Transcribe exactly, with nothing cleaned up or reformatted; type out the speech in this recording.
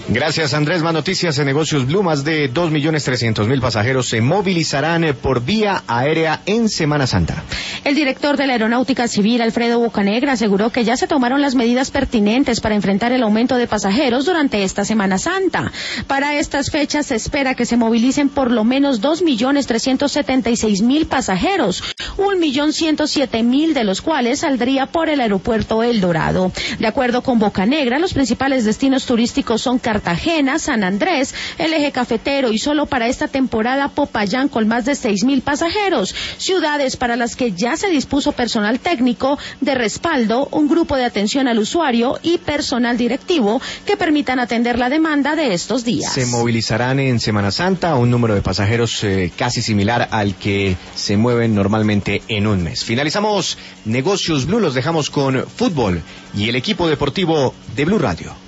Gracias, Andrés. Más noticias en Negocios Blue. Más de dos millones trescientos mil pasajeros se movilizarán por vía aérea en Semana Santa. El director de la Aeronáutica Civil, Alfredo Bocanegra, aseguró que ya se tomaron las medidas pertinentes para enfrentar el aumento de pasajeros durante esta Semana Santa. Para estas fechas se espera que se movilicen por lo menos dos millones trescientos setenta y seis mil pasajeros, un millón ciento siete mil de los cuales saldría por el aeropuerto El Dorado. De acuerdo con Bocanegra, los principales destinos turísticos son Cartagena, San Andrés, el Eje Cafetero y solo para esta temporada Popayán con más de seis mil pasajeros, ciudades para las que ya se dispuso personal técnico de respaldo, un grupo de atención al usuario y personal directivo que permitan atender la demanda de estos días. Se movilizarán en Semana Santa un número de pasajeros eh, casi similar al que se mueven normalmente en un mes. Finalizamos Negocios Blue, los dejamos con fútbol y el equipo deportivo de Blue Radio.